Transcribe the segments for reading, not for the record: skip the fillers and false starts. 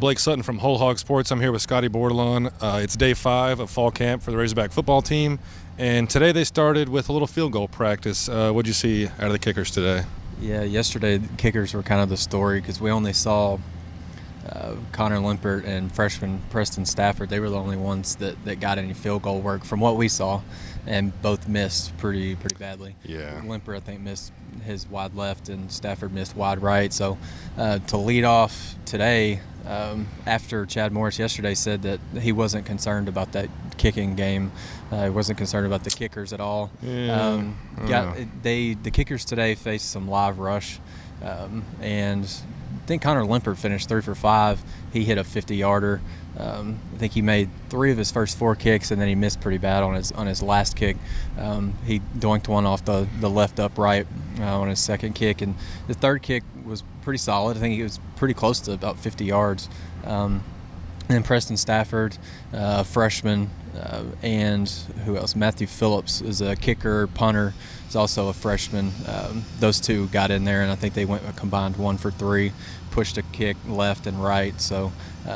Blake Sutton from Whole Hog Sports. I'm here with Scotty Bordelon. It's day 5 of fall camp for the Razorback football team, and today they started with a little field goal practice. What'd you see out of the kickers today? Yeah, yesterday the kickers were kind of the story because we only saw Connor Limpert and freshman Preston Stafford. They were the only ones that got any field goal work from what we saw, and both missed pretty badly. Yeah. Limpert, I think, missed his wide left, and Stafford missed wide right. So to lead off today, after Chad Morris yesterday said that he wasn't concerned about that kicking game, he wasn't concerned about the kickers at all. Yeah. The kickers today faced some live rush, and I think Connor Limpert finished 3 for 5. He hit a 50-yarder. I think he made 3 of his first 4 kicks, and then he missed pretty bad on his last kick. He doinked one off the left upright on his second kick, and the third kick was pretty solid. I think he was pretty close to about 50 yards. And then Preston Stafford, freshman, and who else? Matthew Phillips is a kicker, punter. He's also a freshman. Those two got in there, and I think they went a combined 1 for 3, pushed a kick left and right. So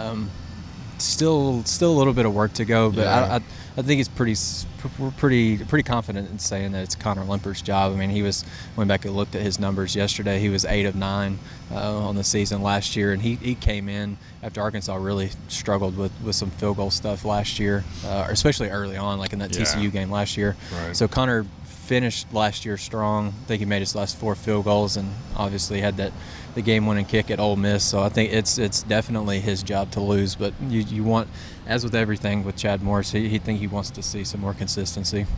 still a little bit of work to go, but yeah. I think we're pretty confident in saying that it's Connor Limpert's job. I mean, went back and looked at his numbers yesterday. He was 8 of 9 on the season last year, and he came in after Arkansas really struggled with some field goal stuff last year, especially early on, like in that TCU game last year. Right. So Connor finished last year strong. I think he made his last 4 field goals, and obviously had the game-winning kick at Ole Miss. So I think it's definitely his job to lose. But you want, as with everything with Chad Morris, he wants to see some more consistency.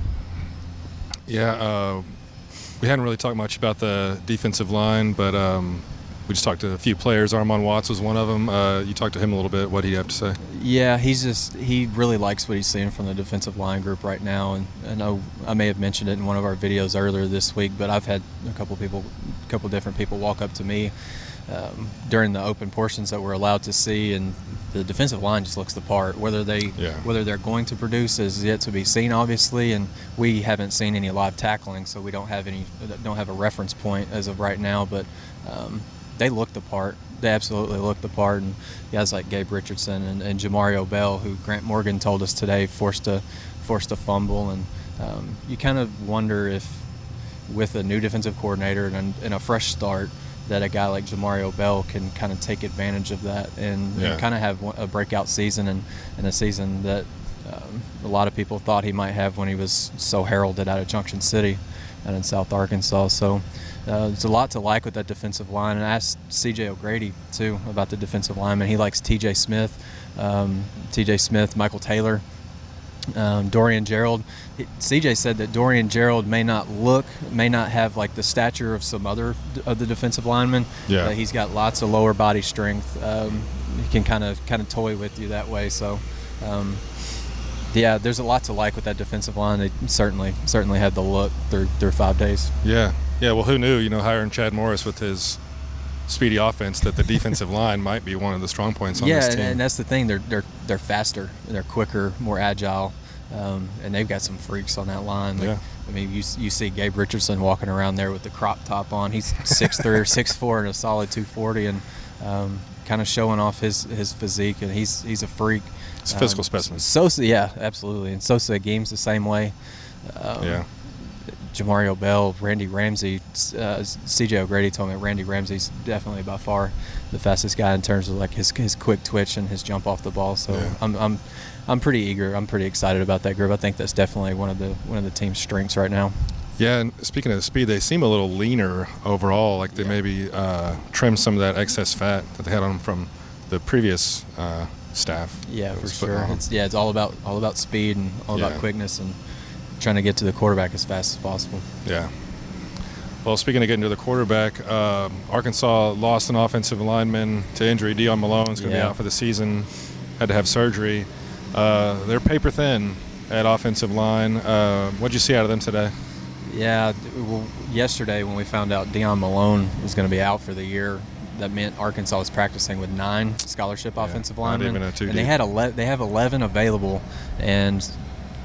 Yeah, we hadn't really talked much about the defensive line, but we just talked to a few players. Armon Watts was one of them. You talked to him a little bit. What did he have to say? Yeah, he really likes what he's seeing from the defensive line group right now. And I know I may have mentioned it in one of our videos earlier this week, but I've had a couple different people walk up to me during the open portions that we're allowed to see, and the defensive line just looks the part. Whether they're going to produce is yet to be seen, obviously, and we haven't seen any live tackling, so we don't have a reference point as of right now. But they look the part. They absolutely look the part, and guys like Gabe Richardson and Jamario Bell, who Grant Morgan told us today forced a fumble, and you kind of wonder if, with a new defensive coordinator and a fresh start, that a guy like Jamario Bell can kind of take advantage of that and kind of have a breakout season and a season that a lot of people thought he might have when he was so heralded out of Junction City and in South Arkansas. So there's a lot to like with that defensive line. And I asked C.J. O'Grady, too, about the defensive lineman. He likes T.J. Smith, Michael Taylor, Dorian Gerald. CJ said that Dorian Gerald may not have like the stature of some other of the defensive linemen. Yeah. He's got lots of lower body strength. He can kind of toy with you that way. So, there's a lot to like with that defensive line. They certainly had the look through 5 days. Yeah. Well, who knew? Hiring Chad Morris with his speedy offense, that the defensive line might be one of the strong points on this team. Yeah, and that's the thing. They're faster, they're quicker, more agile, and they've got some freaks on that line. I mean, you see Gabe Richardson walking around there with the crop top on. He's 6'3" or 6'4" and a solid 240, and kind of showing off his physique, and he's a freak. It's a physical specimen. Sosa, yeah, absolutely, and Sosa Game's the same way. Jamario Bell, Randy Ramsey, C.J. O'Grady told me Randy Ramsey's definitely by far the fastest guy in terms of like his quick twitch and his jump off the ball. So I'm pretty eager. I'm pretty excited about that group. I think that's definitely one of the team's strengths right now. Yeah, and speaking of speed, they seem a little leaner overall. Like they maybe trimmed some of that excess fat that they had on them from the previous staff. Yeah, for sure. It's all about speed and all about quickness and trying to get to the quarterback as fast as possible. Yeah. Well, speaking of getting to the quarterback, Arkansas lost an offensive lineman to injury. Dion Malone's going to be out for the season. Had to have surgery. They're paper thin at offensive line. What'd you see out of them today? Yeah, well, yesterday when we found out Dion Malone was going to be out for the year, that meant Arkansas was practicing with 9 scholarship offensive linemen, not even a 2 and they have 11 available, and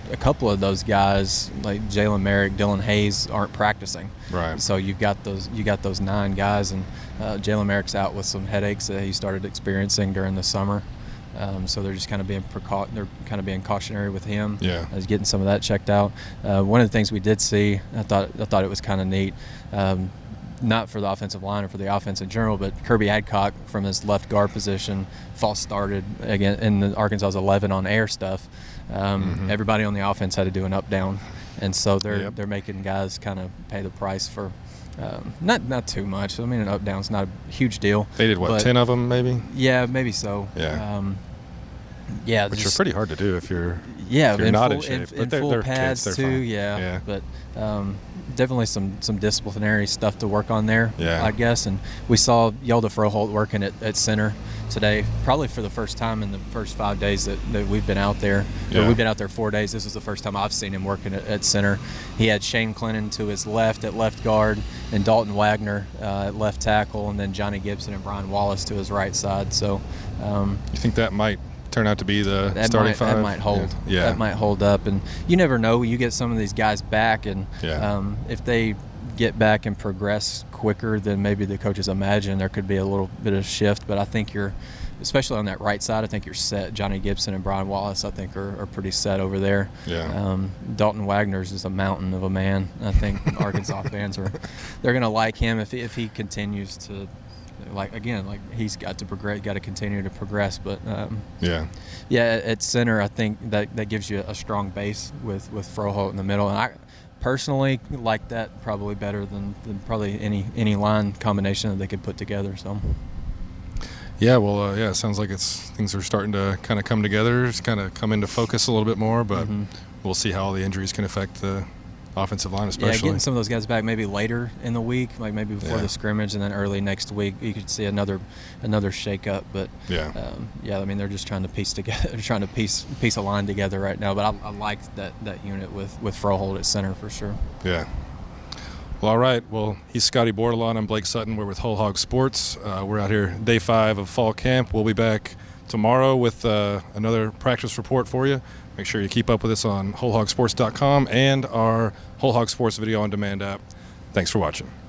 a couple of those guys like Jalen Merrick, Dylan Hayes aren't practicing. Right. So you got those 9 guys, and Jalen Merrick's out with some headaches that he started experiencing during the summer. So they're just kind of being cautionary with him. Yeah. As getting some of that checked out. One of the things we did see, I thought it was kind of neat. Not for the offensive line or for the offense in general, but Kirby Adcock from his left guard position false started again in the Arkansas's 11 on air stuff. Everybody on the offense had to do an up down, and so they're making guys kind of pay the price for not too much. I mean, an up down's not a huge deal. They did what, 10 of them maybe? Yeah, maybe so. Yeah. Yeah, which are pretty hard to do if you're not in shape. In full pads kids, too. fine. Yeah, but definitely some disciplinary stuff to work on there. Yeah. I guess. And we saw Yelda Froholt working at center today, probably for the first time in the first 5 days that we've been out there. Yeah. We've been out there 4 days. This is the first time I've seen him working at center. He had Shane Clennon to his left at left guard, and Dalton Wagner at left tackle, and then Johnny Gibson and Brian Wallace to his right side. So you think that might turn out to be the starting 5? That might hold. Yeah. That might hold up. And you never know. You get some of these guys back, and if they get back and progress quicker than maybe the coaches imagine, there could be a little bit of shift. But I think especially on that right side, I think you're set. Johnny Gibson and Brian Wallace, I think, are pretty set over there. Yeah. Dalton Wagner's is a mountain of a man. I think Arkansas fans they're going to like him if he continues to. Like he's got to progress, got to continue to progress. But at center, I think that gives you a strong base with Froholt in the middle, and I personally like that probably better than probably any line combination that they could put together. So. Yeah, well, it sounds like things are starting to kind of come together, just kind of come into focus a little bit more. But we'll see how all the injuries can affect the offensive line, especially. Yeah, getting some of those guys back maybe later in the week, like maybe before the scrimmage, and then early next week, you could see another shake-up. But I mean, they're just trying to piece a line together right now. But I like that unit with Froholt at center for sure. Yeah. Well, all right. Well, he's Scotty Bordelon. I'm Blake Sutton. We're with Whole Hog Sports. We're out here day 5 of fall camp. We'll be back tomorrow with another practice report for you. Make sure you keep up with us on WholeHogSports.com and our Whole Hog Sports video on demand app. Thanks for watching.